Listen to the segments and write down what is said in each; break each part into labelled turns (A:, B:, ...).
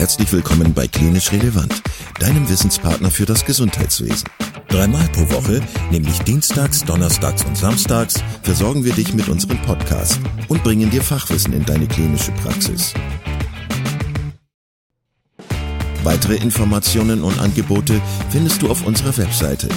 A: Herzlich willkommen bei Klinisch Relevant, deinem Wissenspartner für das Gesundheitswesen. 3-mal pro Woche, nämlich dienstags, donnerstags und samstags, versorgen wir dich mit unserem Podcast und bringen dir Fachwissen in deine klinische Praxis. Weitere Informationen und Angebote findest du auf unserer Webseite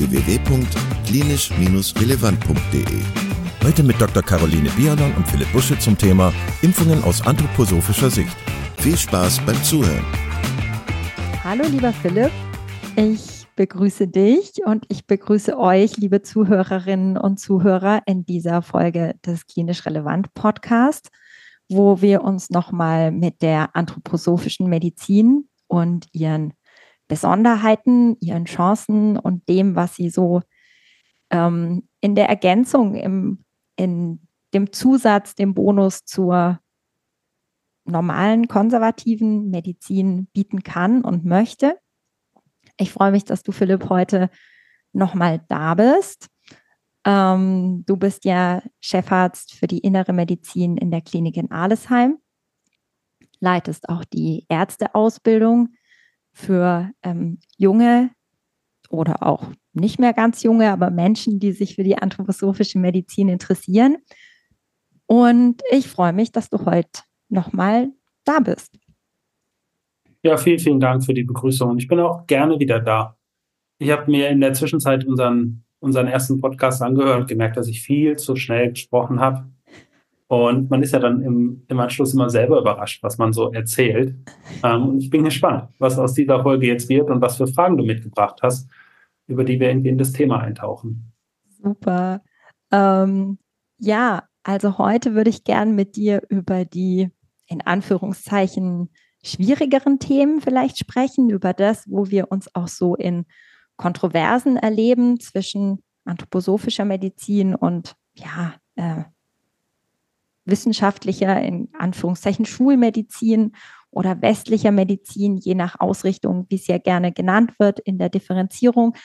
A: www.klinisch-relevant.de. Heute mit Dr. Caroline Biermann und Philipp Busche zum Thema Impfungen aus anthroposophischer Sicht. Viel Spaß beim Zuhören.
B: Hallo lieber Philipp, ich begrüße dich und ich begrüße euch, liebe Zuhörerinnen und Zuhörer, in dieser Folge des Klinisch Relevant Podcasts, wo wir uns nochmal mit der anthroposophischen Medizin und ihren Besonderheiten, ihren Chancen und dem, was sie so in der Ergänzung, in dem Zusatz, dem Bonus zur normalen konservativen Medizin bieten kann und möchte. Ich freue mich, dass du, Philipp, heute nochmal da bist. Du bist ja Chefarzt für die innere Medizin in der Klinik in Alesheim, leitest auch die Ärzteausbildung für junge oder auch nicht mehr ganz junge, aber Menschen, die sich für die anthroposophische Medizin interessieren. Und ich freue mich, dass du heute nochmal da bist.
C: Ja, vielen, vielen Dank für die Begrüßung. Ich bin auch gerne wieder da. Ich habe mir in der Zwischenzeit unseren ersten Podcast angehört und gemerkt, dass ich viel zu schnell gesprochen habe. Und man ist ja dann im Anschluss immer selber überrascht, was man so erzählt. Und ich bin gespannt, was aus dieser Folge jetzt wird und was für Fragen du mitgebracht hast, über die wir irgendwie in das Thema eintauchen.
B: Super. Ja, also heute würde ich gern mit dir über die, in Anführungszeichen, schwierigeren Themen vielleicht sprechen, über das, wo wir uns auch so in Kontroversen erleben zwischen anthroposophischer Medizin und wissenschaftlicher, in Anführungszeichen, Schulmedizin oder westlicher Medizin, je nach Ausrichtung, wie es ja gerne genannt wird in der Differenzierung.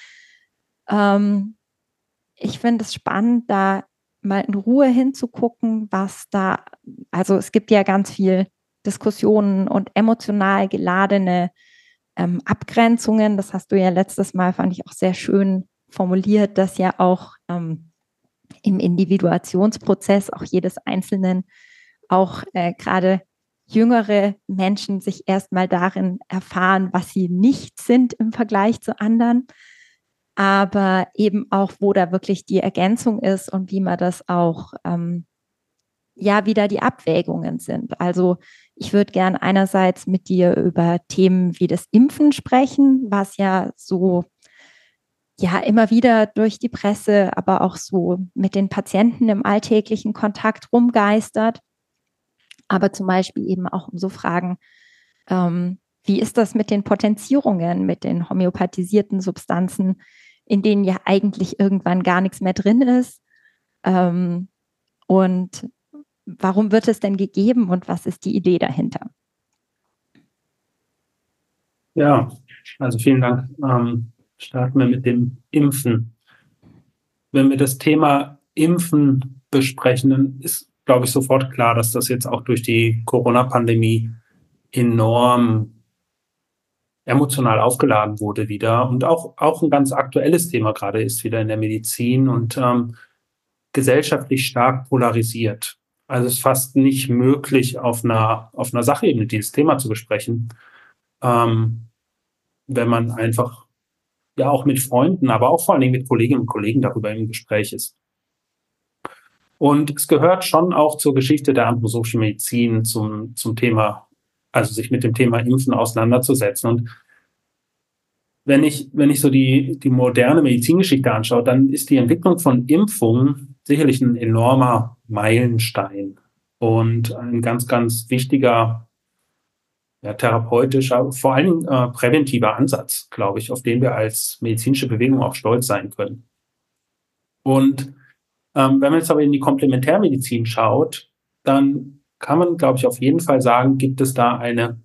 B: Ich finde es spannend, da mal in Ruhe hinzugucken, was da, also es gibt ja ganz viel Diskussionen und emotional geladene Abgrenzungen. Das hast du ja letztes Mal, fand ich auch sehr schön formuliert, dass ja auch im Individuationsprozess auch jedes Einzelnen, auch gerade jüngere Menschen sich erstmal darin erfahren, was sie nicht sind im Vergleich zu anderen, aber eben auch, wo da wirklich die Ergänzung ist und wie man das auch, wieder die Abwägungen sind. Also ich würde gern einerseits mit dir über Themen wie das Impfen sprechen, was ja so immer wieder durch die Presse, aber auch so mit den Patienten im alltäglichen Kontakt rumgeistert. Aber zum Beispiel eben auch um so Fragen, wie ist das mit den Potenzierungen, mit den homöopathisierten Substanzen, in denen ja eigentlich irgendwann gar nichts mehr drin ist? Und warum wird es denn gegeben und was ist die Idee dahinter?
C: Ja, also vielen Dank. Starten wir mit dem Impfen. Wenn wir das Thema Impfen besprechen, dann ist, glaube ich, sofort klar, dass das jetzt auch durch die Corona-Pandemie enorm emotional aufgeladen wurde wieder und auch ein ganz aktuelles Thema gerade ist wieder in der Medizin und gesellschaftlich stark polarisiert. Also es ist fast nicht möglich, auf einer Sachebene dieses Thema zu besprechen, wenn man einfach ja auch mit Freunden, aber auch vor allen Dingen mit Kolleginnen und Kollegen darüber im Gespräch ist. Und es gehört schon auch zur Geschichte der anthroposophischen Medizin zum Thema, also sich mit dem Thema Impfen auseinanderzusetzen. Und wenn ich so die moderne Medizingeschichte anschaue, dann ist die Entwicklung von Impfungen sicherlich ein enormer Meilenstein und ein ganz, ganz wichtiger therapeutischer, vor allem präventiver Ansatz, glaube ich, auf den wir als medizinische Bewegung auch stolz sein können. Und wenn man jetzt aber in die Komplementärmedizin schaut, dann kann man, glaube ich, auf jeden Fall sagen, gibt es da eine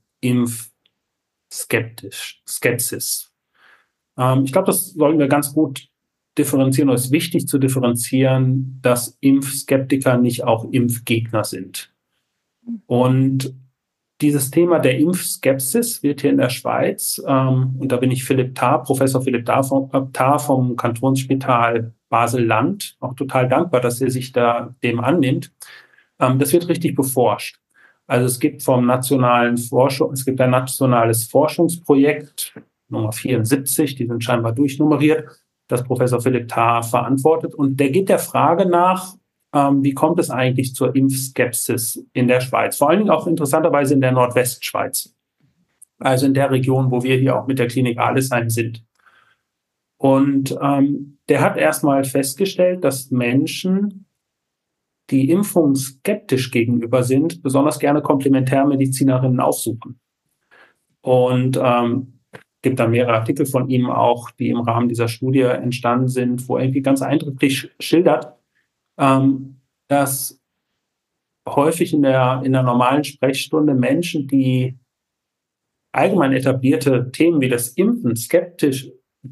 C: Skepsis. Ich glaube, das sollten wir ganz gut differenzieren, oder es ist wichtig zu differenzieren, dass Impfskeptiker nicht auch Impfgegner sind. Und dieses Thema der Impfskepsis wird hier in der Schweiz, und da bin ich Professor Philipp Tarr vom Kantonsspital Basel-Land, auch total dankbar, dass er sich dem annimmt. Das wird richtig beforscht. Also es gibt ein nationales Forschungsprojekt, Nummer 74, die sind scheinbar durchnummeriert, das Professor Philipp Tarr verantwortet. Und der geht der Frage nach, wie kommt es eigentlich zur Impfskepsis in der Schweiz? Vor allen Dingen auch interessanterweise in der Nordwestschweiz. Also in der Region, wo wir hier auch mit der Klinik Arlesheim sind. Und der hat erstmal festgestellt, dass Menschen, die Impfungen skeptisch gegenüber sind, besonders gerne Komplementärmedizinerinnen aufsuchen. Und gibt da mehrere Artikel von ihm auch, die im Rahmen dieser Studie entstanden sind, wo er irgendwie ganz eindrücklich schildert, dass häufig in der normalen Sprechstunde Menschen, die allgemein etablierte Themen wie das Impfen skeptisch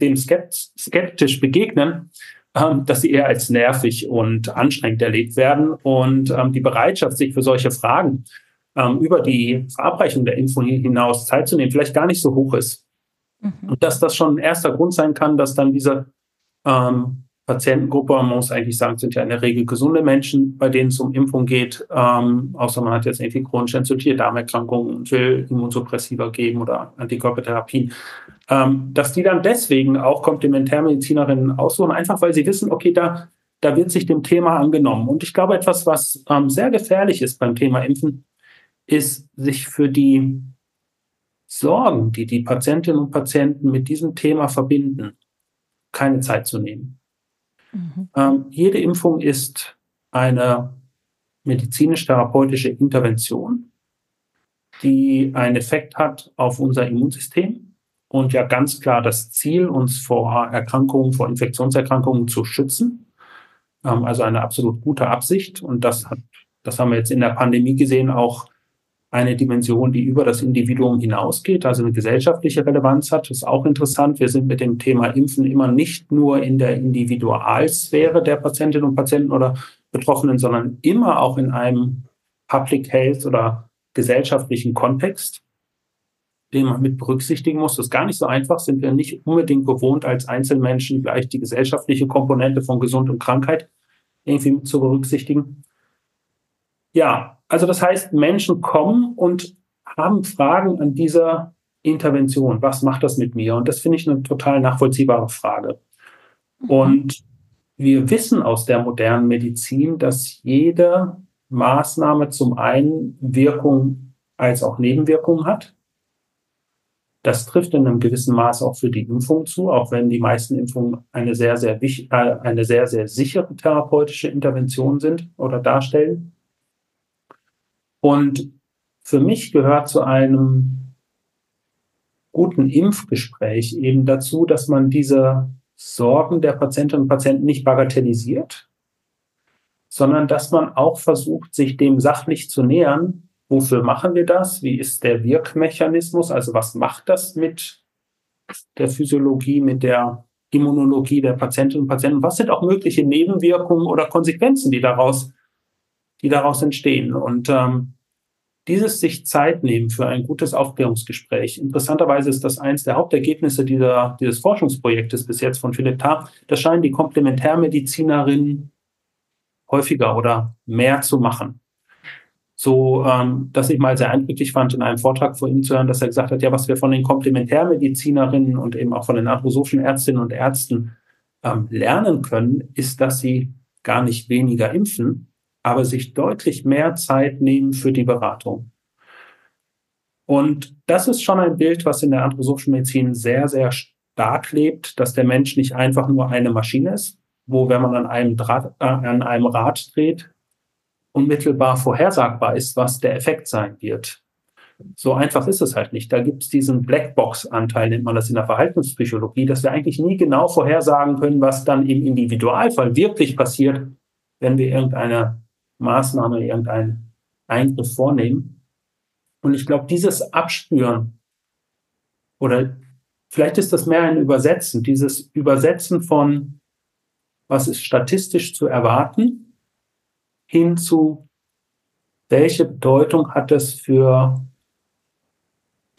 C: begegnen, dass sie eher als nervig und anstrengend erlebt werden und die Bereitschaft, sich für solche Fragen über die Verabreichung der Impfung hinaus Zeit zu nehmen, vielleicht gar nicht so hoch ist. Und dass das schon ein erster Grund sein kann, dass dann diese Patientengruppe, man muss eigentlich sagen, sind ja in der Regel gesunde Menschen, bei denen es um Impfung geht, außer man hat jetzt irgendwie chronische entzündliche Darmerkrankungen und will Immunsuppressiva geben oder Antikörpertherapien, dass die dann deswegen auch Komplementärmedizinerinnen aussuchen, einfach weil sie wissen, okay, da wird sich dem Thema angenommen. Und ich glaube, etwas, was sehr gefährlich ist beim Thema Impfen, ist, sich für die Sorgen, die die Patientinnen und Patienten mit diesem Thema verbinden, keine Zeit zu nehmen. Jede Impfung ist eine medizinisch-therapeutische Intervention, die einen Effekt hat auf unser Immunsystem und ja ganz klar das Ziel, uns vor Erkrankungen, vor Infektionserkrankungen zu schützen. Also eine absolut gute Absicht. Und das haben wir jetzt in der Pandemie gesehen, auch eine Dimension, die über das Individuum hinausgeht, also eine gesellschaftliche Relevanz hat. Das ist auch interessant. Wir sind mit dem Thema Impfen immer nicht nur in der Individualsphäre der Patientinnen und Patienten oder Betroffenen, sondern immer auch in einem Public Health oder gesellschaftlichen Kontext, den man mit berücksichtigen muss. Das ist gar nicht so einfach, sind wir nicht unbedingt gewohnt, als Einzelmenschen gleich die gesellschaftliche Komponente von Gesund und Krankheit irgendwie zu berücksichtigen. Ja, also das heißt, Menschen kommen und haben Fragen an dieser Intervention. Was macht das mit mir? Und das finde ich eine total nachvollziehbare Frage. Und wir wissen aus der modernen Medizin, dass jede Maßnahme zum einen Wirkung als auch Nebenwirkungen hat. Das trifft in einem gewissen Maß auch für die Impfung zu, auch wenn die meisten Impfungen eine sehr, sehr sichere therapeutische Intervention sind oder darstellen. Und für mich gehört zu einem guten Impfgespräch eben dazu, dass man diese Sorgen der Patientinnen und Patienten nicht bagatellisiert, sondern dass man auch versucht, sich dem sachlich zu nähern. Wofür machen wir das? Wie ist der Wirkmechanismus? Also was macht das mit der Physiologie, mit der Immunologie der Patientinnen und Patienten? Was sind auch mögliche Nebenwirkungen oder Konsequenzen, die daraus entstehen? Und dieses sich Zeit nehmen für ein gutes Aufklärungsgespräch. Interessanterweise ist das eins der Hauptergebnisse dieses Forschungsprojektes bis jetzt von Philipp Tarr. Das scheinen die Komplementärmedizinerinnen häufiger oder mehr zu machen. So, dass ich mal sehr eindrücklich fand, in einem Vortrag von ihm zu hören, dass er gesagt hat, ja, was wir von den Komplementärmedizinerinnen und eben auch von den anthroposophischen Ärztinnen und Ärzten lernen können, ist, dass sie gar nicht weniger impfen, aber sich deutlich mehr Zeit nehmen für die Beratung. Und das ist schon ein Bild, was in der anthroposophischen Medizin sehr, sehr stark lebt, dass der Mensch nicht einfach nur eine Maschine ist, wo, wenn man an einem Rad dreht, unmittelbar vorhersagbar ist, was der Effekt sein wird. So einfach ist es halt nicht. Da gibt es diesen Blackbox-Anteil, nennt man das in der Verhaltenspsychologie, dass wir eigentlich nie genau vorhersagen können, was dann im Individualfall wirklich passiert, wenn wir irgendeine Maßnahme, irgendeinen Eingriff vornehmen. Und ich glaube, dieses Abspüren oder vielleicht ist das mehr ein Übersetzen, dieses Übersetzen von, was ist statistisch zu erwarten, hin zu, welche Bedeutung hat es für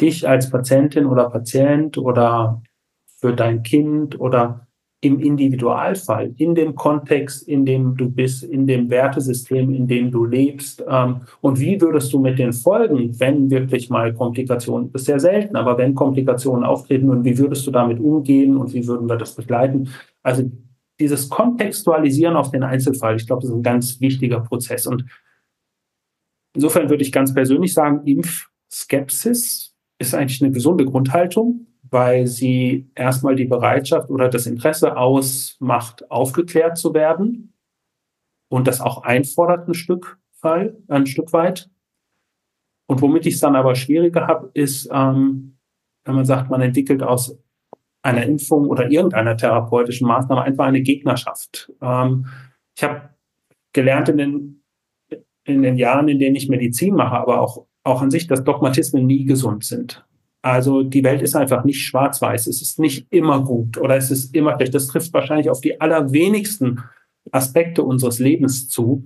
C: dich als Patientin oder Patient oder für dein Kind oder im Individualfall, in dem Kontext, in dem du bist, in dem Wertesystem, in dem du lebst, und wie würdest du mit den Folgen, wenn wirklich mal Komplikationen, das ist sehr selten, aber wenn Komplikationen auftreten, und wie würdest du damit umgehen und wie würden wir das begleiten? Also dieses Kontextualisieren auf den Einzelfall, ich glaube, das ist ein ganz wichtiger Prozess. Und insofern würde ich ganz persönlich sagen, Impfskepsis ist eigentlich eine gesunde Grundhaltung, weil sie erstmal die Bereitschaft oder das Interesse ausmacht, aufgeklärt zu werden und das auch einfordert ein Stück weit. Und womit ich es dann aber schwieriger habe, ist, wenn man sagt, man entwickelt aus einer Impfung oder irgendeiner therapeutischen Maßnahme einfach eine Gegnerschaft. Ich habe gelernt in den Jahren, in denen ich Medizin mache, aber auch an sich, dass Dogmatismen nie gesund sind. Also die Welt ist einfach nicht schwarz-weiß. Es ist nicht immer gut oder es ist immer schlecht. Das trifft wahrscheinlich auf die allerwenigsten Aspekte unseres Lebens zu.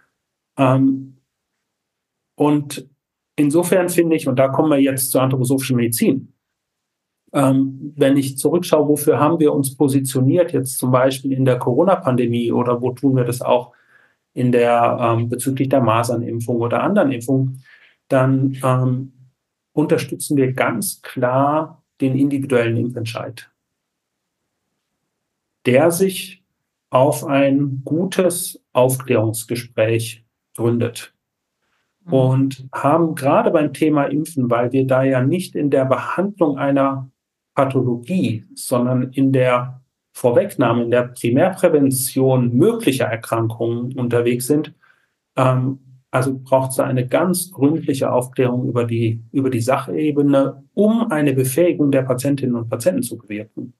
C: Und insofern finde ich, und da kommen wir jetzt zur anthroposophischen Medizin, wenn ich zurückschaue, wofür haben wir uns positioniert, jetzt zum Beispiel in der Corona-Pandemie oder wo tun wir das auch in der bezüglich der Masernimpfung oder anderen Impfungen, dann unterstützen wir ganz klar den individuellen Impfentscheid, der sich auf ein gutes Aufklärungsgespräch gründet. Und haben gerade beim Thema Impfen, weil wir da ja nicht in der Behandlung einer Pathologie, sondern in der Vorwegnahme, in der Primärprävention möglicher Erkrankungen unterwegs sind, also braucht es da eine ganz gründliche Aufklärung über die Sachebene, um eine Befähigung der Patientinnen und Patienten zu bewirken.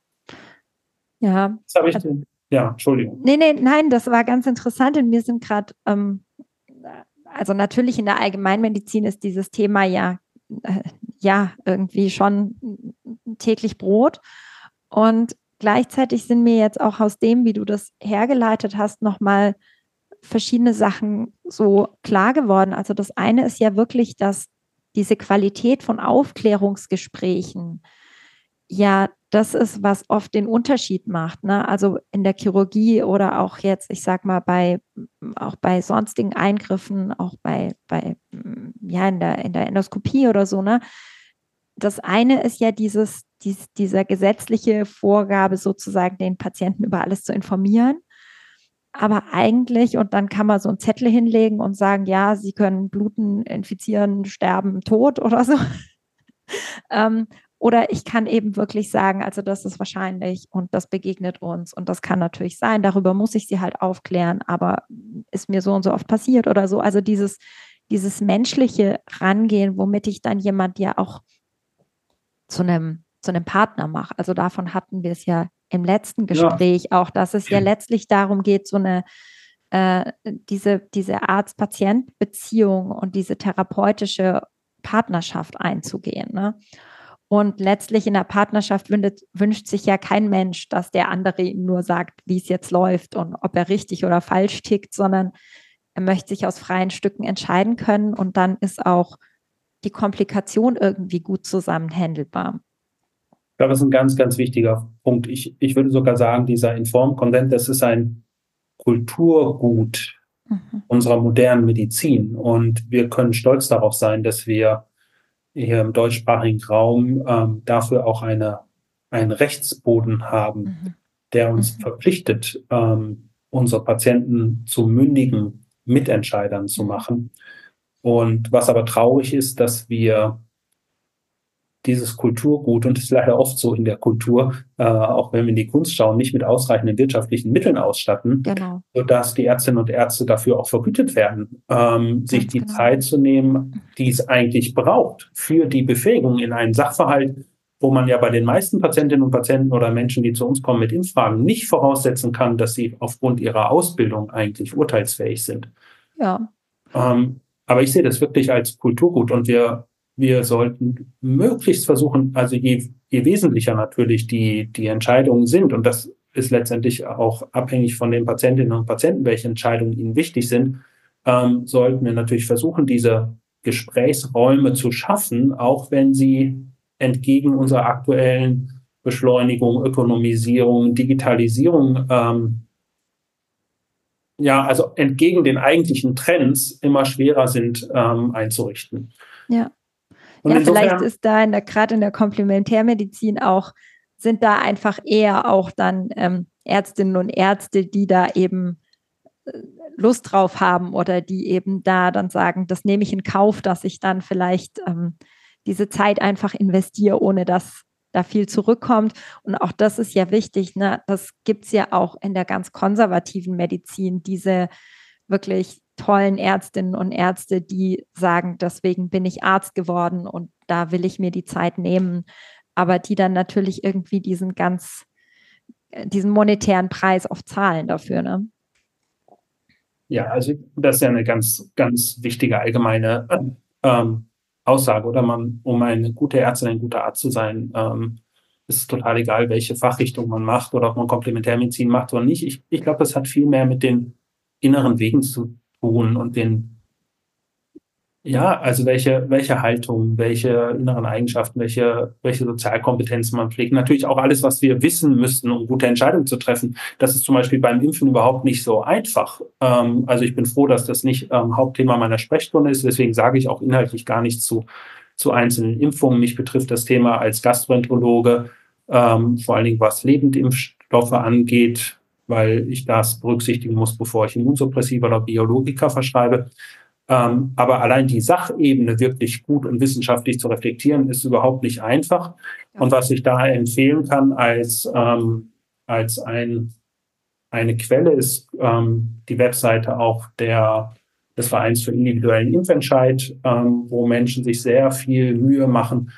B: Ja.
C: Das habe ich ja, Entschuldigung.
B: Nein, das war ganz interessant und wir sind gerade, also natürlich in der Allgemeinmedizin ist dieses Thema ja irgendwie schon täglich Brot und gleichzeitig sind mir jetzt auch aus dem, wie du das hergeleitet hast, nochmal verschiedene Sachen so klar geworden. Also das eine ist ja wirklich, dass diese Qualität von Aufklärungsgesprächen ja das ist, was oft den Unterschied macht, ne? Also in der Chirurgie oder auch jetzt, ich sag mal, auch bei sonstigen Eingriffen, auch in der Endoskopie oder so, ne? Das eine ist ja dieser gesetzliche Vorgabe, sozusagen den Patienten über alles zu informieren. Aber eigentlich, und dann kann man so einen Zettel hinlegen und sagen, ja, sie können bluten, infizieren, sterben, tot oder so. Oder ich kann eben wirklich sagen, also das ist wahrscheinlich und das begegnet uns und das kann natürlich sein, darüber muss ich sie halt aufklären, aber ist mir so und so oft passiert oder so. Also dieses menschliche Rangehen, womit ich dann jemand ja auch zu einem Partner mache. Also davon hatten wir es ja im letzten Gespräch auch, dass es ja letztlich darum geht, so eine diese Arzt-Patient-Beziehung und diese therapeutische Partnerschaft einzugehen, ne? Und letztlich in der Partnerschaft wünscht sich ja kein Mensch, dass der andere ihm nur sagt, wie es jetzt läuft und ob er richtig oder falsch tickt, sondern er möchte sich aus freien Stücken entscheiden können und dann ist auch die Komplikation irgendwie gut zusammen handelbar.
C: Ich glaube, das ist ein ganz, ganz wichtiger Punkt. Ich würde sogar sagen, dieser Informed Consent, das ist ein Kulturgut unserer modernen Medizin. Und wir können stolz darauf sein, dass wir hier im deutschsprachigen Raum dafür auch einen Rechtsboden haben, der uns verpflichtet, unsere Patienten zu mündigen Mitentscheidern zu machen. Und was aber traurig ist, dass wir dieses Kulturgut, und das ist leider oft so in der Kultur, auch wenn wir in die Kunst schauen, nicht mit ausreichenden wirtschaftlichen Mitteln ausstatten, sodass die Ärztinnen und Ärzte dafür auch vergütet werden, sich die Zeit zu nehmen, die es eigentlich braucht für die Befähigung in einen Sachverhalt, wo man ja bei den meisten Patientinnen und Patienten oder Menschen, die zu uns kommen mit Impffragen, nicht voraussetzen kann, dass sie aufgrund ihrer Ausbildung eigentlich urteilsfähig sind.
B: Ja.
C: Aber ich sehe das wirklich als Kulturgut und wir sollten möglichst versuchen, also je wesentlicher natürlich die Entscheidungen sind, und das ist letztendlich auch abhängig von den Patientinnen und Patienten, welche Entscheidungen ihnen wichtig sind, sollten wir natürlich versuchen, diese Gesprächsräume zu schaffen, auch wenn sie entgegen unserer aktuellen Beschleunigung, Ökonomisierung, Digitalisierung, also entgegen den eigentlichen Trends immer schwerer sind einzurichten.
B: Ja.
C: Und
B: ja,
C: insofern,
B: vielleicht ist da gerade in der Komplementärmedizin sind da einfach eher auch dann Ärztinnen und Ärzte, die da eben Lust drauf haben oder die eben da dann sagen, das nehme ich in Kauf, dass ich dann vielleicht diese Zeit einfach investiere, ohne dass da viel zurückkommt. Und auch das ist ja wichtig, ne? Das gibt es ja auch in der ganz konservativen Medizin, diese wirklich tollen Ärztinnen und Ärzte, die sagen, deswegen bin ich Arzt geworden und da will ich mir die Zeit nehmen, aber die dann natürlich irgendwie diesen monetären Preis oft zahlen dafür, ne?
C: ja, also das ist ja eine ganz, ganz wichtige allgemeine Aussage, oder um eine gute Ärztin, ein guter Arzt zu sein, ist es total egal, welche Fachrichtung man macht oder ob man Komplementärmedizin macht oder nicht. Ich glaube, das hat viel mehr mit den inneren Wegen zu tun und also welche Haltung, welche inneren Eigenschaften, welche Sozialkompetenzen man pflegt. Natürlich auch alles, was wir wissen müssten, um gute Entscheidungen zu treffen. Das ist zum Beispiel beim Impfen überhaupt nicht so einfach. Also ich bin froh, dass das nicht Hauptthema meiner Sprechstunde ist. Deswegen sage ich auch inhaltlich gar nichts zu einzelnen Impfungen. Mich betrifft das Thema als Gastroenterologe, vor allen Dingen was Lebendimpfstoffe angeht, weil ich das berücksichtigen muss, bevor ich Immunsuppressiva oder Biologika verschreibe. Aber allein die Sachebene wirklich gut und wissenschaftlich zu reflektieren, ist überhaupt nicht einfach. Ja. Und was ich da empfehlen kann als eine Quelle ist die Webseite auch des Vereins für individuellen Impfentscheid, wo Menschen sich sehr viel Mühe machen,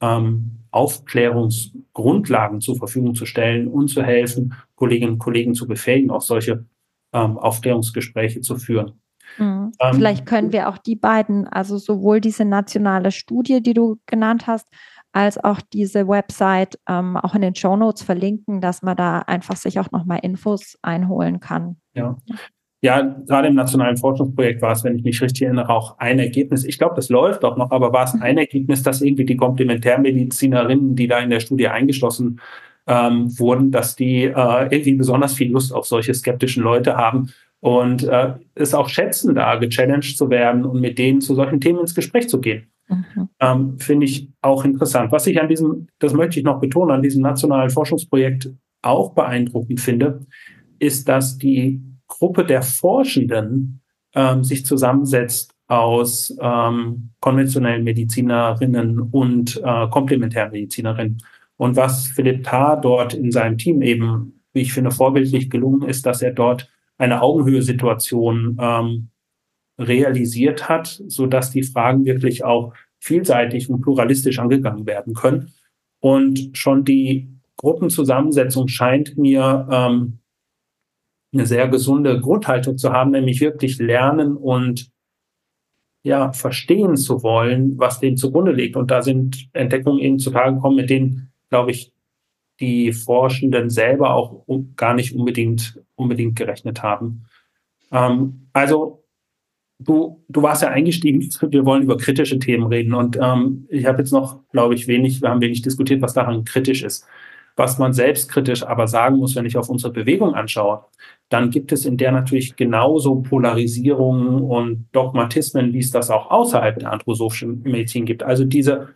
C: Aufklärungsgrundlagen zur Verfügung zu stellen und zu helfen, Kolleginnen und Kollegen zu befähigen, auch solche Aufklärungsgespräche zu führen.
B: Vielleicht können wir auch die beiden, also sowohl diese nationale Studie, die du genannt hast, als auch diese Website auch in den Shownotes verlinken, dass man da einfach sich auch nochmal Infos einholen kann.
C: Ja, gerade im nationalen Forschungsprojekt war es, wenn ich mich richtig erinnere, auch ein Ergebnis. Ich glaube, das läuft auch noch, aber war es ein Ergebnis, dass irgendwie die Komplementärmedizinerinnen, die da in der Studie eingeschlossen wurden, dass die irgendwie besonders viel Lust auf solche skeptischen Leute haben und es auch schätzen, da gechallenged zu werden und mit denen zu solchen Themen ins Gespräch zu gehen. Finde ich auch interessant. Was ich das möchte ich noch betonen, an diesem nationalen Forschungsprojekt auch beeindruckend finde, ist, dass die Gruppe der Forschenden sich zusammensetzt aus konventionellen Medizinerinnen und Komplementärmedizinerinnen. Und was Philipp Tarr dort in seinem Team eben, wie ich finde, vorbildlich gelungen ist, dass er dort eine Augenhöhe-Situation realisiert hat, sodass die Fragen wirklich auch vielseitig und pluralistisch angegangen werden können. Und schon die Gruppenzusammensetzung scheint mir eine sehr gesunde Grundhaltung zu haben, nämlich wirklich lernen und verstehen zu wollen, was dem zugrunde liegt. Und da sind Entdeckungen eben zutage gekommen, mit denen, glaube ich, die Forschenden selber auch gar nicht unbedingt gerechnet haben. Also du warst ja eingestiegen, wir wollen über kritische Themen reden. Und ich habe jetzt noch, glaube ich, wir haben wenig diskutiert, was daran kritisch ist. Was man selbstkritisch aber sagen muss, wenn ich auf unsere Bewegung anschaue, dann gibt es in der natürlich genauso Polarisierungen und Dogmatismen, wie es das auch außerhalb der anthroposophischen Medizin gibt. Also diese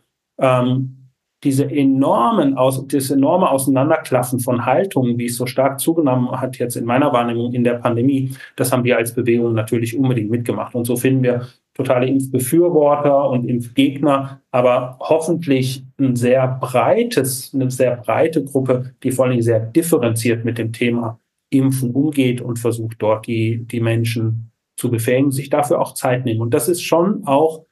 C: enorme Auseinanderklaffen von Haltungen, wie es so stark zugenommen hat jetzt in meiner Wahrnehmung in der Pandemie, das haben wir als Bewegung natürlich unbedingt mitgemacht. Und so finden wir totale Impfbefürworter und Impfgegner, aber hoffentlich eine sehr breite Gruppe, die vor allem sehr differenziert mit dem Thema Impfen umgeht und versucht dort die Menschen zu befähigen, sich dafür auch Zeit nehmen. Und das ist schon auch,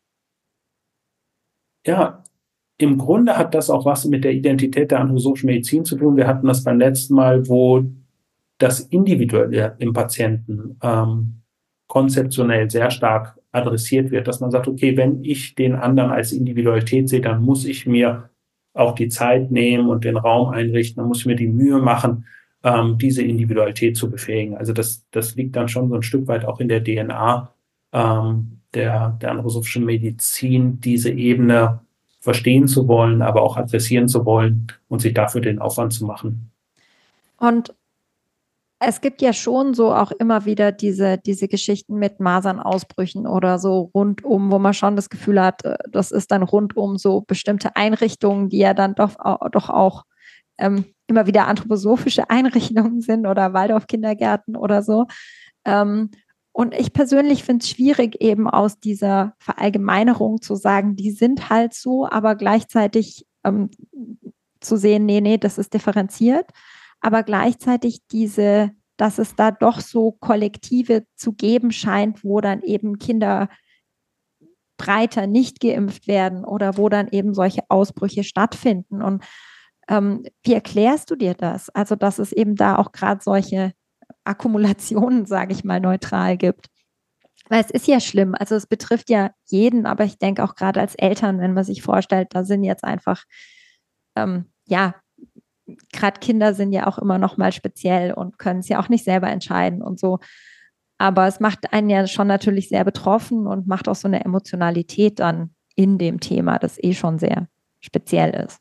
C: im Grunde hat das auch was mit der Identität der anthroposophischen Medizin zu tun. Wir hatten das beim letzten Mal, wo das Individuelle im Patienten konzeptionell sehr stark adressiert wird, dass man sagt, okay, wenn ich den anderen als Individualität sehe, dann muss ich mir auch die Zeit nehmen und den Raum einrichten, dann muss ich mir die Mühe machen, diese Individualität zu befähigen. Also das liegt dann schon so ein Stück weit auch in der DNA der anthroposophischen Medizin, diese Ebene verstehen zu wollen, aber auch adressieren zu wollen und sich dafür den Aufwand zu machen.
B: Und es gibt ja schon so auch immer wieder diese Geschichten mit Masernausbrüchen oder so rundum, wo man schon das Gefühl hat, das ist dann rundum so bestimmte Einrichtungen, die ja dann doch auch immer wieder anthroposophische Einrichtungen sind oder Waldorf-Kindergärten oder so. Und ich persönlich finde es schwierig, eben aus dieser Verallgemeinerung zu sagen, die sind halt so, aber gleichzeitig zu sehen, nee, das ist differenziert. Aber gleichzeitig dass es da doch so Kollektive zu geben scheint, wo dann eben Kinder breiter nicht geimpft werden oder wo dann eben solche Ausbrüche stattfinden. Und wie erklärst du dir das? Also, dass es eben da auch gerade solche Akkumulationen, sage ich mal, neutral gibt. Weil es ist ja schlimm, also es betrifft ja jeden, aber ich denke auch gerade als Eltern, wenn man sich vorstellt, da sind jetzt einfach, gerade Kinder sind ja auch immer noch mal speziell und können es ja auch nicht selber entscheiden und so. Aber es macht einen ja schon natürlich sehr betroffen und macht auch so eine Emotionalität dann in dem Thema, das schon sehr speziell ist.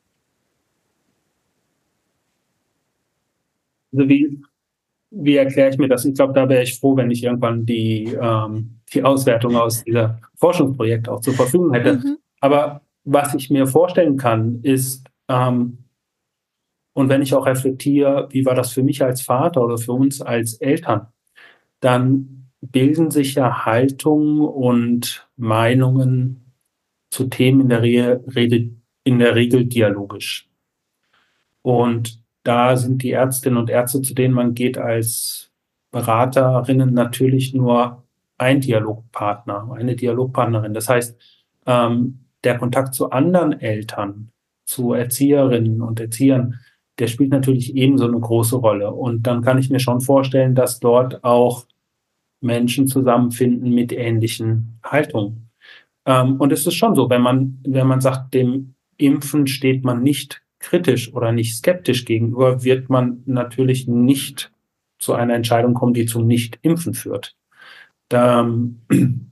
C: Also wie erkläre ich mir das? Ich glaube, da wäre ich froh, wenn ich irgendwann die Auswertung aus dieser Forschungsprojekt auch zur Verfügung hätte. Mhm. Aber was ich mir vorstellen kann, ist, und wenn ich auch reflektiere, wie war das für mich als Vater oder für uns als Eltern, dann bilden sich ja Haltungen und Meinungen zu Themen in der Regel dialogisch. Und da sind die Ärztinnen und Ärzte, zu denen man geht als Beraterinnen, natürlich nur ein Dialogpartner, eine Dialogpartnerin. Das heißt, der Kontakt zu anderen Eltern, zu Erzieherinnen und Erziehern, der spielt natürlich ebenso eine große Rolle. Und dann kann ich mir schon vorstellen, dass dort auch Menschen zusammenfinden mit ähnlichen Haltungen. Und es ist schon so, wenn man sagt, dem Impfen steht man nicht kritisch oder nicht skeptisch gegenüber, wird man natürlich nicht zu einer Entscheidung kommen, die zum Nicht-Impfen führt. Ein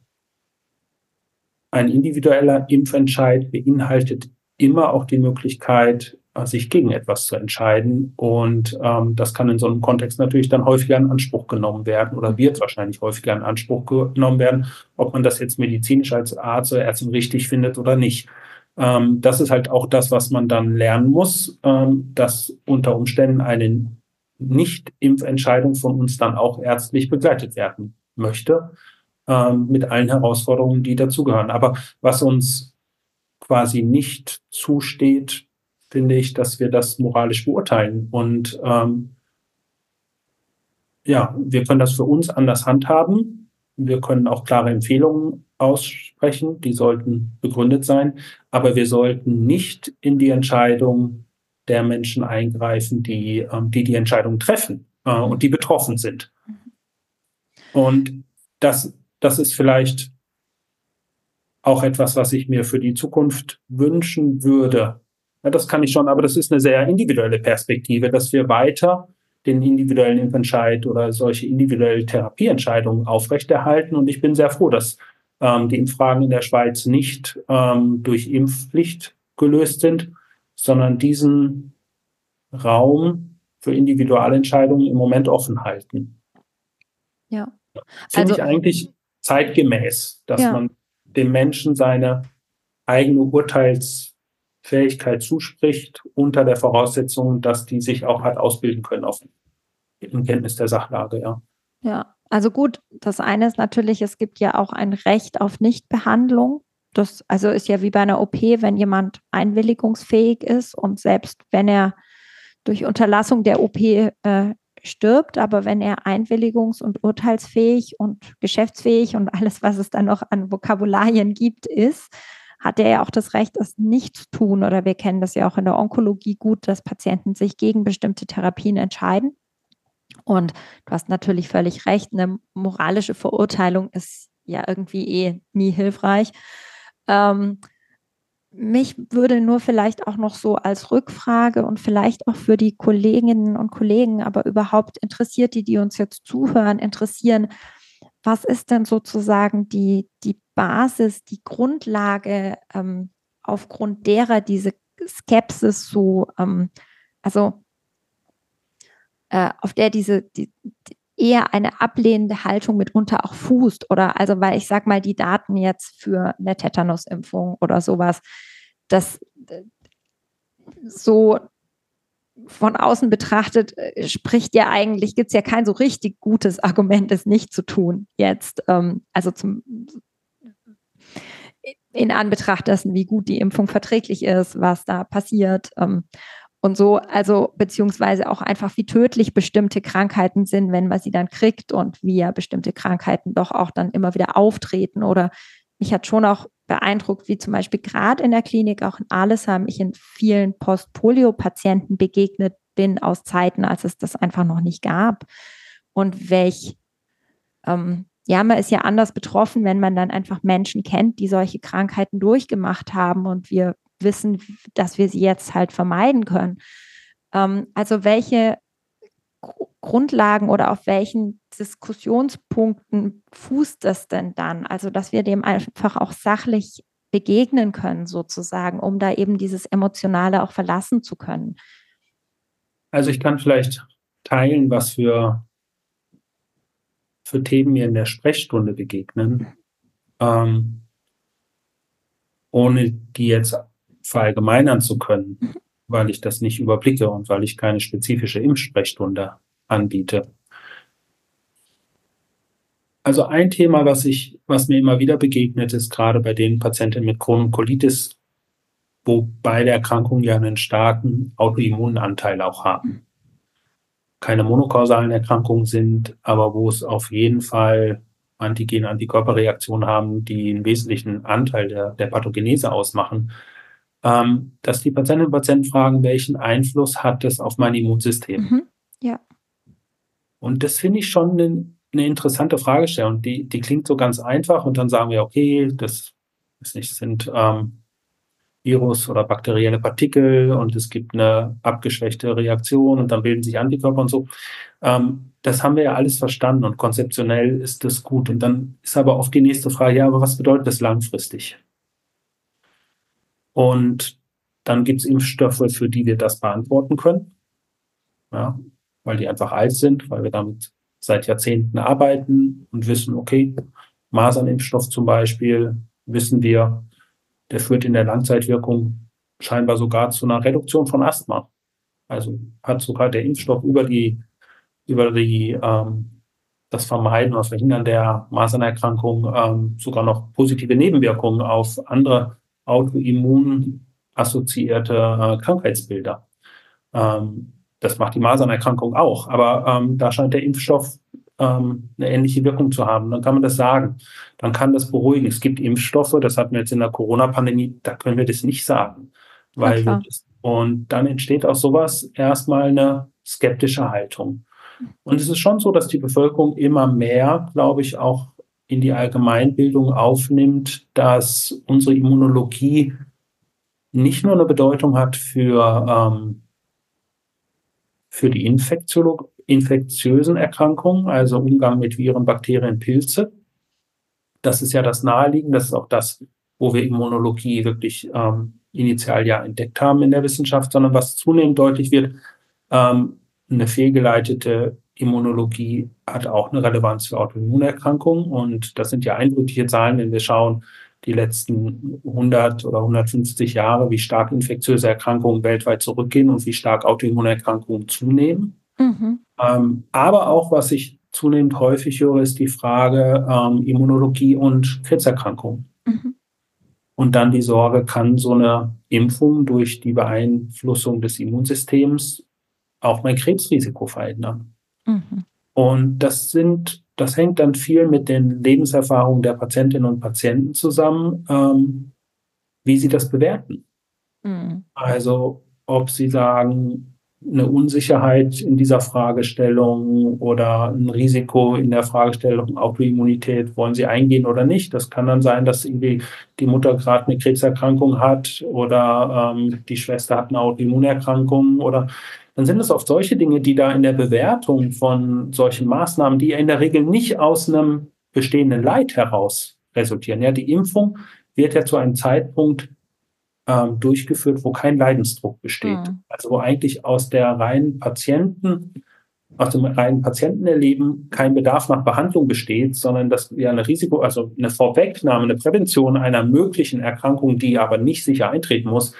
C: individueller Impfentscheid beinhaltet immer auch die Möglichkeit, sich gegen etwas zu entscheiden. Und das kann in so einem Kontext natürlich dann häufiger in Anspruch genommen werden oder wird wahrscheinlich häufiger in Anspruch genommen werden, ob man das jetzt medizinisch als Arzt oder Ärztin richtig findet oder nicht. Das ist halt auch das, was man dann lernen muss, dass unter Umständen eine Nicht-Impfentscheidung von uns dann auch ärztlich begleitet werden möchte, mit allen Herausforderungen, die dazugehören. Aber was uns quasi nicht zusteht, finde ich, dass wir das moralisch beurteilen. Und wir können das für uns anders handhaben. Wir können auch klare Empfehlungen aussprechen, die sollten begründet sein, aber wir sollten nicht in die Entscheidung der Menschen eingreifen, die Entscheidung treffen und die betroffen sind. Und das ist vielleicht auch etwas, was ich mir für die Zukunft wünschen würde. Ja, das kann ich schon, aber das ist eine sehr individuelle Perspektive, dass wir weiter den individuellen Impfentscheid oder solche individuelle Therapieentscheidungen aufrechterhalten. Und ich bin sehr froh, dass die Impffragen in der Schweiz nicht durch Impfpflicht gelöst sind, sondern diesen Raum für Individualentscheidungen im Moment offen halten.
B: Ja.
C: Finde ich eigentlich zeitgemäß, dass man dem Menschen seine eigene Urteilsfähigkeit zuspricht, unter der Voraussetzung, dass die sich auch hat ausbilden können in Kenntnis der Sachlage, ja.
B: Ja, also gut, das eine ist natürlich, es gibt ja auch ein Recht auf Nichtbehandlung. Das also ist ja wie bei einer OP, wenn jemand einwilligungsfähig ist und selbst wenn er durch Unterlassung der OP stirbt, aber wenn er einwilligungs- und urteilsfähig und geschäftsfähig und alles, was es dann noch an Vokabularien gibt, ist, hat er ja auch das Recht, das nicht zu tun. Oder wir kennen das ja auch in der Onkologie gut, dass Patienten sich gegen bestimmte Therapien entscheiden. Und du hast natürlich völlig recht, eine moralische Verurteilung ist ja irgendwie nie hilfreich. Mich würde nur vielleicht auch noch so als Rückfrage und vielleicht auch für die Kolleginnen und Kollegen, aber überhaupt interessiert die uns jetzt zuhören, interessieren, was ist denn sozusagen die Basis, die Grundlage, aufgrund derer diese Skepsis so, auf der die eher eine ablehnende Haltung mitunter auch fußt, oder also, weil ich sag mal, die Daten jetzt für eine Tetanusimpfung oder sowas, das so von außen betrachtet spricht ja eigentlich, gibt es ja kein so richtig gutes Argument, es nicht zu tun jetzt, also in Anbetracht dessen, wie gut die Impfung verträglich ist, was da passiert, und so, also beziehungsweise auch einfach, wie tödlich bestimmte Krankheiten sind, wenn man sie dann kriegt, und wie ja bestimmte Krankheiten doch auch dann immer wieder auftreten. Oder mich hat schon auch beeindruckt, wie zum Beispiel gerade in der Klinik, auch in Arlesheim, ich in vielen Post-Polio-Patienten begegnet bin aus Zeiten, als es das einfach noch nicht gab. Und man ist ja anders betroffen, wenn man dann einfach Menschen kennt, die solche Krankheiten durchgemacht haben, und wir wissen, dass wir sie jetzt halt vermeiden können. Also welche Grundlagen oder auf welchen Diskussionspunkten fußt das denn dann? Also, dass wir dem einfach auch sachlich begegnen können, sozusagen, um da eben dieses Emotionale auch verlassen zu können.
C: Also ich kann vielleicht teilen, was für Themen mir in der Sprechstunde begegnen, ohne die jetzt verallgemeinern zu können, weil ich das nicht überblicke und weil ich keine spezifische Impfsprechstunde anbiete. Also ein Thema, was mir immer wieder begegnet, ist gerade bei den Patienten mit Crohn und Colitis, wo beide Erkrankungen ja einen starken Autoimmunanteil auch haben. Keine monokausalen Erkrankungen sind, aber wo es auf jeden Fall Antigen-Antikörperreaktionen haben, die einen wesentlichen Anteil der Pathogenese ausmachen, dass die Patientinnen und Patienten fragen, welchen Einfluss hat das auf mein Immunsystem?
B: Ja. Und
C: das finde ich schon eine interessante Fragestellung. Die klingt so ganz einfach, und dann sagen wir, okay, das sind Virus- oder bakterielle Partikel, und es gibt eine abgeschwächte Reaktion und dann bilden sich Antikörper und so. Das haben wir ja alles verstanden, und konzeptionell ist das gut. Und dann ist aber oft die nächste Frage, ja, aber was bedeutet das langfristig? Und dann gibt es Impfstoffe, für die wir das beantworten können, ja, weil die einfach alt sind, weil wir damit seit Jahrzehnten arbeiten und wissen, okay, Masernimpfstoff zum Beispiel, wissen wir, der führt in der Langzeitwirkung scheinbar sogar zu einer Reduktion von Asthma. Also hat sogar der Impfstoff über das Vermeiden oder Verhindern der Masernerkrankung sogar noch positive Nebenwirkungen auf andere autoimmun-assoziierte Krankheitsbilder. Das macht die Masernerkrankung auch, aber da scheint der Impfstoff eine ähnliche Wirkung zu haben. Dann kann man das sagen. Dann kann das beruhigen. Es gibt Impfstoffe, das hatten wir jetzt in der Corona-Pandemie, da können wir das nicht sagen. Und dann entsteht aus sowas erstmal eine skeptische Haltung. Und es ist schon so, dass die Bevölkerung immer mehr, glaube ich, auch in die Allgemeinbildung aufnimmt, dass unsere Immunologie nicht nur eine Bedeutung hat für die infektiösen Erkrankungen, also Umgang mit Viren, Bakterien, Pilze. Das ist ja das Naheliegende, das ist auch das, wo wir Immunologie wirklich initial ja entdeckt haben in der Wissenschaft, sondern was zunehmend deutlich wird, eine fehlgeleitete Immunologie hat auch eine Relevanz für Autoimmunerkrankungen, und das sind ja eindrückliche Zahlen, wenn wir schauen, die letzten 100 oder 150 Jahre, wie stark infektiöse Erkrankungen weltweit zurückgehen und wie stark Autoimmunerkrankungen zunehmen. Aber auch, was ich zunehmend häufig höre, ist die Frage Immunologie und Krebserkrankungen. Und dann die Sorge, kann so eine Impfung durch die Beeinflussung des Immunsystems auch mein Krebsrisiko verändern? Und das hängt dann viel mit den Lebenserfahrungen der Patientinnen und Patienten zusammen, wie sie das bewerten. Also ob sie sagen, eine Unsicherheit in dieser Fragestellung oder ein Risiko in der Fragestellung Autoimmunität, wollen sie eingehen oder nicht. Das kann dann sein, dass irgendwie die Mutter gerade eine Krebserkrankung hat oder die Schwester hat eine Autoimmunerkrankung, oder dann sind es oft solche Dinge, die da in der Bewertung von solchen Maßnahmen, die in der Regel nicht aus einem bestehenden Leid heraus resultieren. Ja, die Impfung wird ja zu einem Zeitpunkt durchgeführt, wo kein Leidensdruck besteht. Also wo eigentlich aus dem reinen Patientenerleben kein Bedarf nach Behandlung besteht, sondern dass ja also eine Vorwegnahme, eine Prävention einer möglichen Erkrankung, die aber nicht sicher eintreten muss,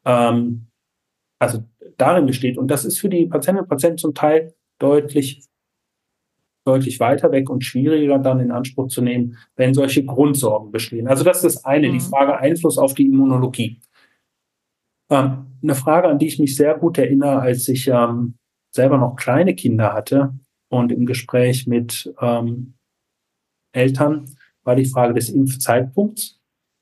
C: also darin besteht. Und das ist für die Patientinnen und Patienten zum Teil deutlich weiter weg und schwieriger dann in Anspruch zu nehmen, wenn solche Grundsorgen bestehen. Also das ist das eine, die Frage Einfluss auf die Immunologie. Eine Frage, an die ich mich sehr gut erinnere, als ich selber noch kleine Kinder hatte und im Gespräch mit Eltern, war die Frage des Impfzeitpunkts.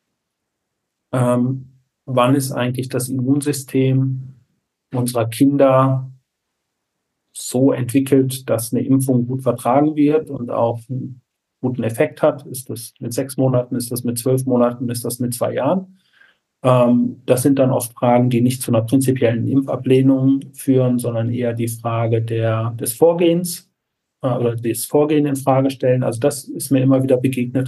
C: Wann ist eigentlich das Immunsystem unserer Kinder so entwickelt, dass eine Impfung gut vertragen wird und auch einen guten Effekt hat? Ist das mit 6 Monaten, ist das mit 12 Monaten, ist das mit 2 Jahren? Das sind dann oft Fragen, die nicht zu einer prinzipiellen Impfablehnung führen, sondern eher die Frage des Vorgehens oder das Vorgehen in Frage stellen. Also das ist mir immer wieder begegnet.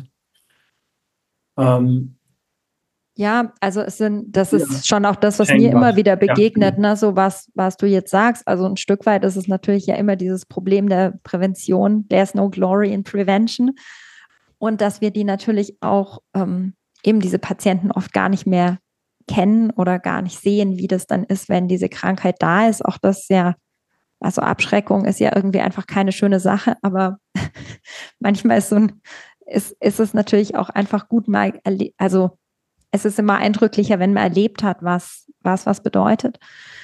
B: Ja, also das ist schon auch das, was mir immer wieder begegnet, ne? So was du jetzt sagst. Also ein Stück weit ist es natürlich ja immer dieses Problem der Prävention. There's no glory in prevention. Und dass wir die natürlich auch eben diese Patienten oft gar nicht mehr kennen oder gar nicht sehen, wie das dann ist, wenn diese Krankheit da ist. Auch das ja, also Abschreckung ist ja irgendwie einfach keine schöne Sache, aber manchmal ist es natürlich auch einfach gut mal, also es ist immer eindrücklicher, wenn man erlebt hat, was bedeutet.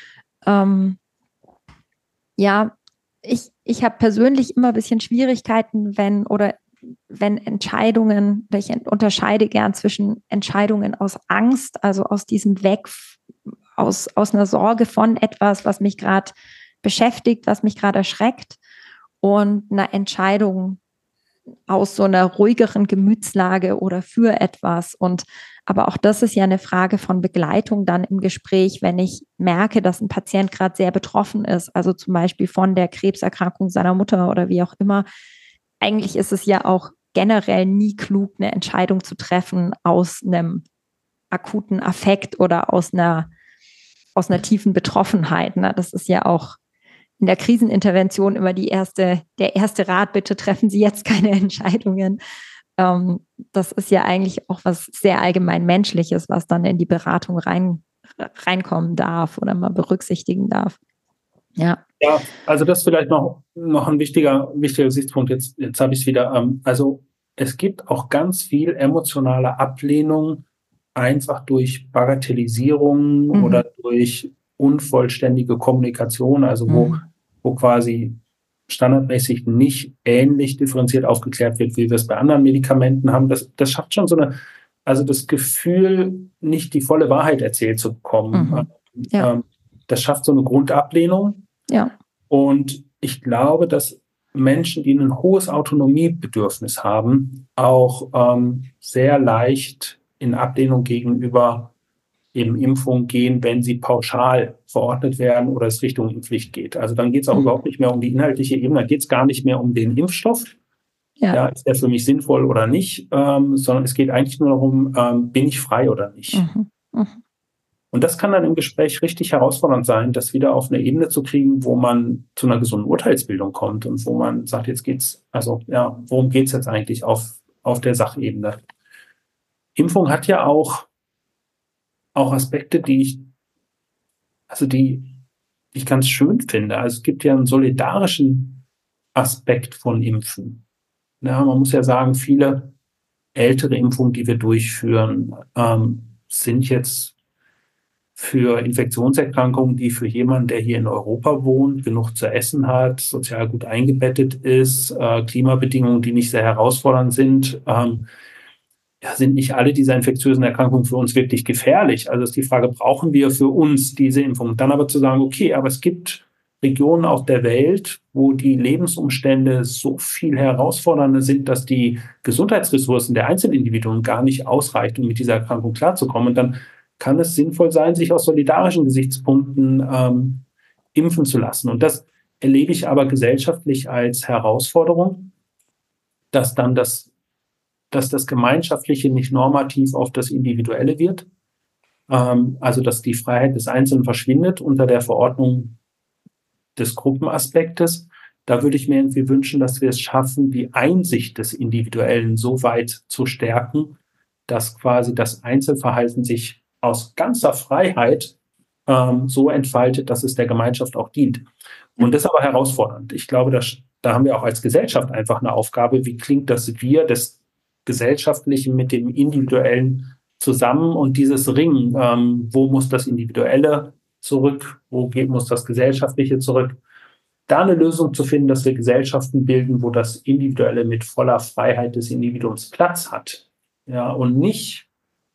B: Ja, ich habe persönlich immer ein bisschen Schwierigkeiten, wenn Entscheidungen, ich unterscheide gern zwischen Entscheidungen aus Angst, also aus diesem aus einer Sorge von etwas, was mich gerade beschäftigt, was mich gerade erschreckt, und einer Entscheidung aus so einer ruhigeren Gemütslage oder für etwas. Aber auch das ist ja eine Frage von Begleitung dann im Gespräch, wenn ich merke, dass ein Patient gerade sehr betroffen ist, also zum Beispiel von der Krebserkrankung seiner Mutter oder wie auch immer. Eigentlich ist es ja auch generell nie klug, eine Entscheidung zu treffen aus einem akuten Affekt oder aus einer tiefen Betroffenheit. Ne? Das ist ja auch in der Krisenintervention immer der erste Rat: Bitte treffen Sie jetzt keine Entscheidungen. Das ist ja eigentlich auch was sehr allgemein Menschliches, was dann in die Beratung reinkommen darf oder man berücksichtigen darf. Ja,
C: also das ist vielleicht noch ein wichtiger Sichtpunkt. Jetzt habe ich es wieder. Also es gibt auch ganz viel emotionale Ablehnung einfach durch Bagatellisierung oder durch unvollständige Kommunikation, also wo quasi standardmäßig nicht ähnlich differenziert aufgeklärt wird, wie wir es bei anderen Medikamenten haben. Das schafft schon also das Gefühl, nicht die volle Wahrheit erzählt zu bekommen. Das schafft so eine Grundablehnung.
B: Ja.
C: Und ich glaube, dass Menschen, die ein hohes Autonomiebedürfnis haben, auch sehr leicht in Ablehnung gegenüber eben Impfung gehen, wenn sie pauschal verordnet werden oder es Richtung Impfpflicht geht. Also dann geht es auch überhaupt nicht mehr um die inhaltliche Ebene, da geht es gar nicht mehr um den Impfstoff. Ja, ist der für mich sinnvoll oder nicht, sondern es geht eigentlich nur darum, bin ich frei oder nicht. Und das kann dann im Gespräch richtig herausfordernd sein, das wieder auf eine Ebene zu kriegen, wo man zu einer gesunden Urteilsbildung kommt und wo man sagt, jetzt geht's, worum geht's jetzt eigentlich auf der Sachebene? Impfung hat ja auch Aspekte, die ich ganz schön finde. Also es gibt ja einen solidarischen Aspekt von Impfen. Ja, man muss ja sagen, viele ältere Impfungen, die wir durchführen, sind jetzt für Infektionserkrankungen, die für jemanden, der hier in Europa wohnt, genug zu essen hat, sozial gut eingebettet ist, Klimabedingungen, die nicht sehr herausfordernd sind, sind nicht alle dieser infektiösen Erkrankungen für uns wirklich gefährlich. Also ist die Frage, brauchen wir für uns diese Impfung? Dann aber zu sagen, okay, aber es gibt Regionen auf der Welt, wo die Lebensumstände so viel herausfordernder sind, dass die Gesundheitsressourcen der Einzelindividuen gar nicht ausreichen, um mit dieser Erkrankung klarzukommen. Und dann kann es sinnvoll sein, sich aus solidarischen Gesichtspunkten impfen zu lassen. Und das erlebe ich aber gesellschaftlich als Herausforderung, dass dann das dass das Gemeinschaftliche nicht normativ auf das Individuelle wird. Also dass die Freiheit des Einzelnen verschwindet unter der Verordnung des Gruppenaspektes. Da würde ich mir irgendwie wünschen, dass wir es schaffen, die Einsicht des Individuellen so weit zu stärken, dass quasi das Einzelverhalten sich aus ganzer Freiheit so entfaltet, dass es der Gemeinschaft auch dient. Und das ist aber herausfordernd. Ich glaube, da haben wir auch als Gesellschaft einfach eine Aufgabe. Wie klingt das Wir des Gesellschaftlichen mit dem Individuellen zusammen und dieses Ringen? Wo muss das Individuelle zurück? Wo muss das Gesellschaftliche zurück? Da eine Lösung zu finden, dass wir Gesellschaften bilden, wo das Individuelle mit voller Freiheit des Individuums Platz hat. Ja, und nicht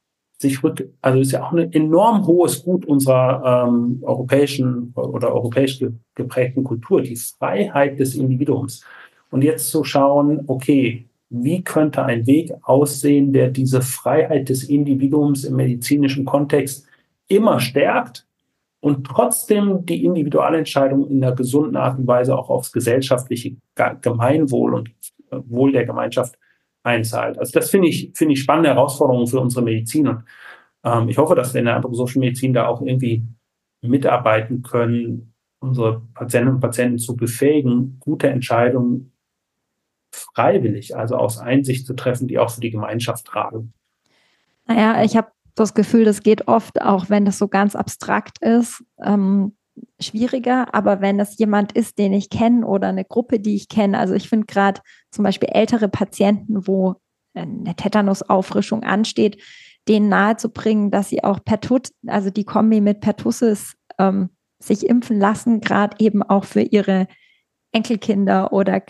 C: also ist ja auch ein enorm hohes Gut unserer europäischen oder europäisch geprägten Kultur, die Freiheit des Individuums. Und jetzt zu schauen, okay, wie könnte ein Weg aussehen, der diese Freiheit des Individuums im medizinischen Kontext immer stärkt und trotzdem die Individualentscheidung in einer gesunden Art und Weise auch aufs gesellschaftliche Gemeinwohl und Wohl der Gemeinschaft einzahlt. Also das finde ich spannende Herausforderungen für unsere Medizin. Und ich hoffe, dass wir in der anthroposophischen Medizin da auch irgendwie mitarbeiten können, unsere Patientinnen und Patienten zu befähigen, gute Entscheidungen freiwillig, also aus Einsicht zu treffen, die auch für die Gemeinschaft tragen.
B: Naja, ich habe das Gefühl, das geht oft, auch wenn das so ganz abstrakt ist, schwieriger. Aber wenn es jemand ist, den ich kenne oder eine Gruppe, die ich kenne, also ich finde gerade zum Beispiel ältere Patienten, wo eine Tetanusauffrischung ansteht, denen nahezubringen, dass sie auch also die Kombi mit Pertussis sich impfen lassen, gerade eben auch für ihre Enkelkinder oder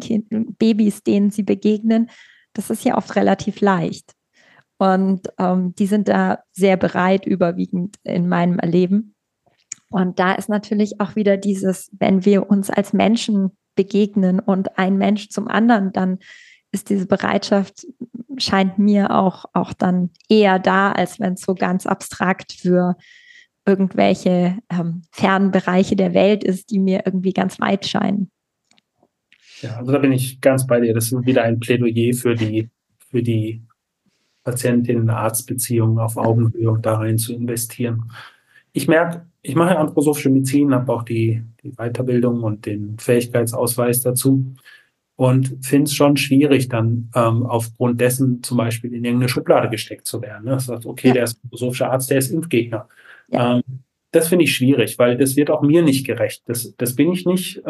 B: Babys, denen sie begegnen, das ist ja oft relativ leicht. Und die sind da sehr bereit, überwiegend in meinem Erleben. Und da ist natürlich auch wieder dieses, wenn wir uns als Menschen begegnen und ein Mensch zum anderen, dann ist diese Bereitschaft, scheint mir auch dann eher da, als wenn es so ganz abstrakt für irgendwelche fernen Bereiche der Welt ist, die mir irgendwie ganz weit scheinen.
C: Ja, also da bin ich ganz bei dir. Das ist wieder ein Plädoyer für die Patientinnen-Arzt-Beziehungen auf Augenhöhe und da rein zu investieren. Ich merke, ich mache anthroposophische Medizin, habe auch die Weiterbildung und den Fähigkeitsausweis dazu und finde es schon schwierig, dann aufgrund dessen zum Beispiel in irgendeine Schublade gesteckt zu werden. Ne? Das sagt, okay, ja, der ist anthroposophischer Arzt, der ist Impfgegner. Ja. Das finde ich schwierig, weil das wird auch mir nicht gerecht. Das bin ich nicht.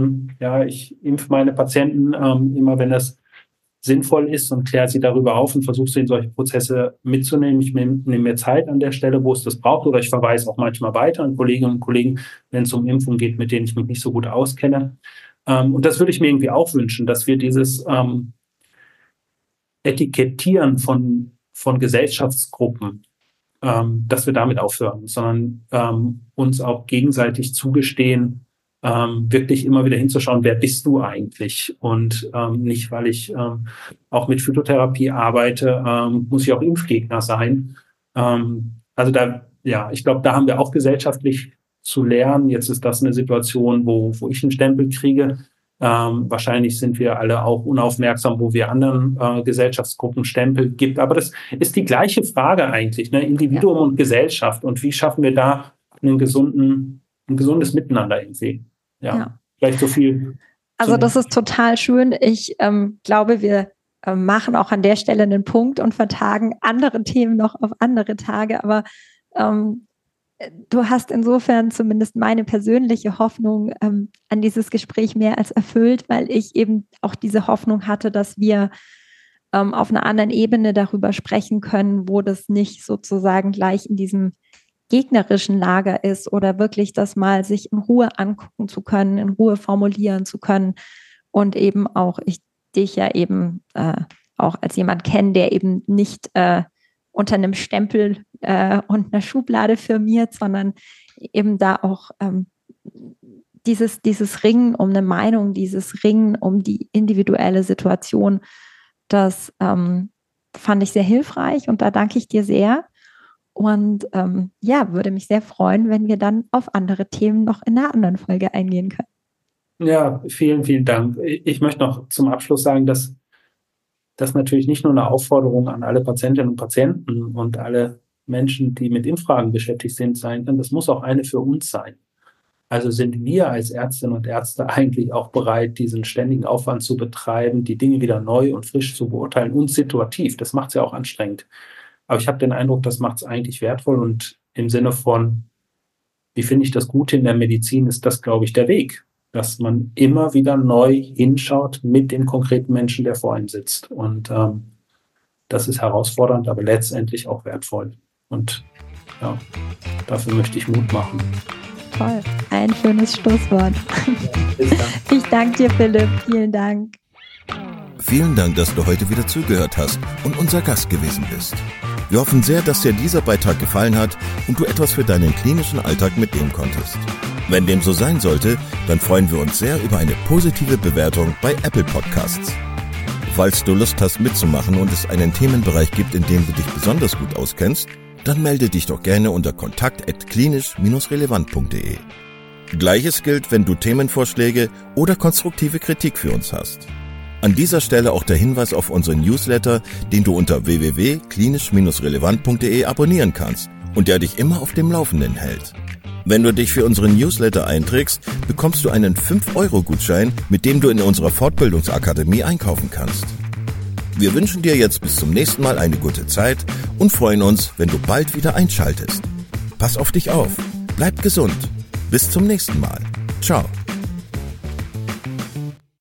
C: Ich impfe meine Patienten immer, wenn das sinnvoll ist und kläre sie darüber auf und versuche sie in solche Prozesse mitzunehmen. Ich nehme mir Zeit an der Stelle, wo es das braucht, oder ich verweise auch manchmal weiter an Kolleginnen und Kollegen, wenn es um Impfung geht, mit denen ich mich nicht so gut auskenne. Und das würde ich mir irgendwie auch wünschen, dass wir dieses Etikettieren von Gesellschaftsgruppen, dass wir damit aufhören, sondern uns auch gegenseitig zugestehen, wirklich immer wieder hinzuschauen, wer bist du eigentlich? Und nicht, weil ich auch mit Phytotherapie arbeite, muss ich auch Impfgegner sein. Ich glaube, da haben wir auch gesellschaftlich zu lernen. Jetzt ist das eine Situation, wo ich einen Stempel kriege. Wahrscheinlich sind wir alle auch unaufmerksam, wo wir anderen Gesellschaftsgruppen Stempel gibt. Aber das ist die gleiche Frage eigentlich, ne? Individuum und Gesellschaft. Und wie schaffen wir da ein gesundes Miteinander irgendwie? Ja, vielleicht so viel.
B: Also das ist total schön. Ich glaube, wir machen auch an der Stelle einen Punkt und vertagen andere Themen noch auf andere Tage. Aber du hast insofern zumindest meine persönliche Hoffnung an dieses Gespräch mehr als erfüllt, weil ich eben auch diese Hoffnung hatte, dass wir auf einer anderen Ebene darüber sprechen können, wo das nicht sozusagen gleich in diesem gegnerischen Lager ist oder wirklich das mal sich in Ruhe angucken zu können, in Ruhe formulieren zu können und eben auch ich dich ja eben auch als jemand kenne, der eben nicht unter einem Stempel und einer Schublade firmiert, sondern eben da auch dieses Ringen um eine Meinung, dieses Ringen um die individuelle Situation, das fand ich sehr hilfreich und da danke ich dir sehr. Und würde mich sehr freuen, wenn wir dann auf andere Themen noch in einer anderen Folge eingehen können.
C: Ja, vielen, vielen Dank. Ich möchte noch zum Abschluss sagen, dass das ist natürlich nicht nur eine Aufforderung an alle Patientinnen und Patienten und alle Menschen, die mit Impffragen beschäftigt sind, sein kann. Das muss auch eine für uns sein. Also sind wir als Ärztinnen und Ärzte eigentlich auch bereit, diesen ständigen Aufwand zu betreiben, die Dinge wieder neu und frisch zu beurteilen und situativ. Das macht es ja auch anstrengend. Aber ich habe den Eindruck, das macht es eigentlich wertvoll und im Sinne von, wie finde ich das Gute in der Medizin, ist das, glaube ich, der Weg, dass man immer wieder neu hinschaut mit dem konkreten Menschen, der vor einem sitzt. Und das ist herausfordernd, aber letztendlich auch wertvoll. Und ja, dafür möchte ich Mut machen.
B: Toll, ein schönes Schlusswort. Ja, ich danke dir, Philipp. Vielen Dank.
A: Vielen Dank, dass du heute wieder zugehört hast und unser Gast gewesen bist. Wir hoffen sehr, dass dir dieser Beitrag gefallen hat und du etwas für deinen klinischen Alltag mitnehmen konntest. Wenn dem so sein sollte, dann freuen wir uns sehr über eine positive Bewertung bei Apple Podcasts. Falls du Lust hast mitzumachen und es einen Themenbereich gibt, in dem du dich besonders gut auskennst, dann melde dich doch gerne unter kontakt@klinisch-relevant.de. Gleiches gilt, wenn du Themenvorschläge oder konstruktive Kritik für uns hast. An dieser Stelle auch der Hinweis auf unseren Newsletter, den du unter www.klinisch-relevant.de abonnieren kannst und der dich immer auf dem Laufenden hält. Wenn du dich für unseren Newsletter einträgst, bekommst du einen 5-Euro-Gutschein, mit dem du in unserer Fortbildungsakademie einkaufen kannst. Wir wünschen dir jetzt bis zum nächsten Mal eine gute Zeit und freuen uns, wenn du bald wieder einschaltest. Pass auf dich auf, bleib gesund. Bis zum nächsten Mal. Ciao.